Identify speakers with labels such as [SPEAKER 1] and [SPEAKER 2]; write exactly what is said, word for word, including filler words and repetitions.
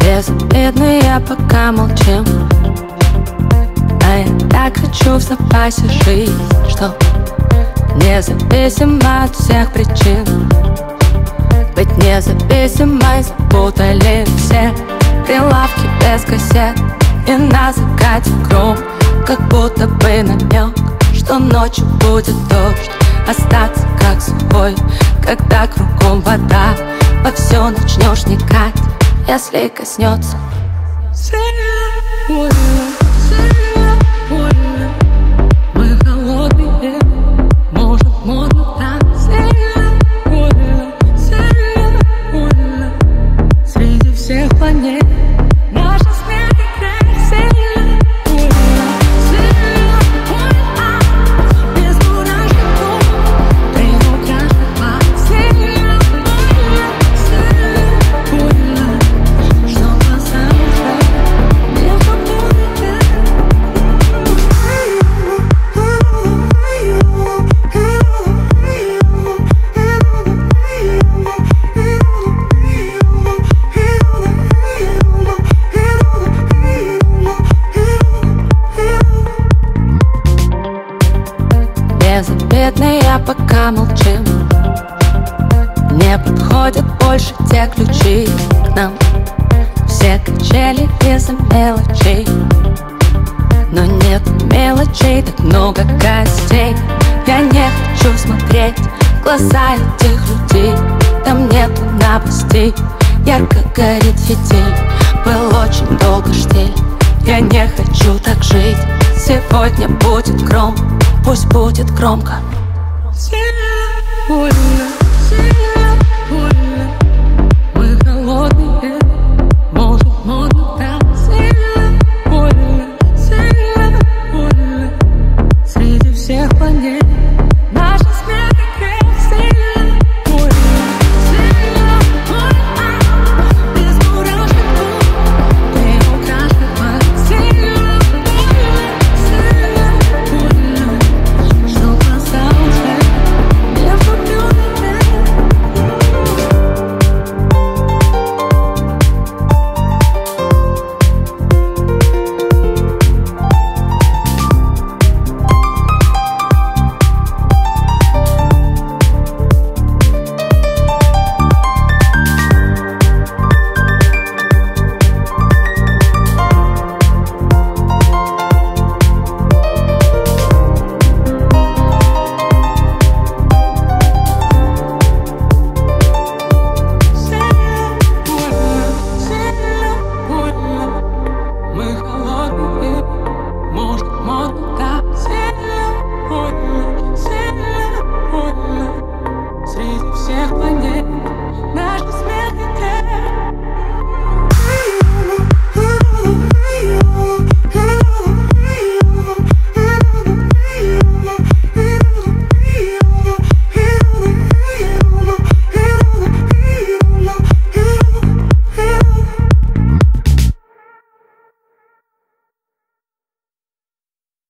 [SPEAKER 1] Безобидные пока молчим, а я так хочу в запасе жизнь, что независимо от всех причин быть независимой. Запутали все прилавки без кассет, и на закате гром, как будто бы намек, что ночью будет дождь. Остаться как сухой, когда кругом вода, во все начнешь вникать, если коснется. Мы холодные, может модно так. Среди всех планет наша смерть играет. Безобидные пока молчим, не подходят больше те ключи к нам. Все качели из-за мелочей, но нет мелочей, так много гостей. Я не хочу смотреть в глаза этих людей, там нету новостей. Ярко горит фитиль, был очень долго штиль. Я не хочу так жить, сегодня будет гром, пусть будет громко. Сегодня, сегодня.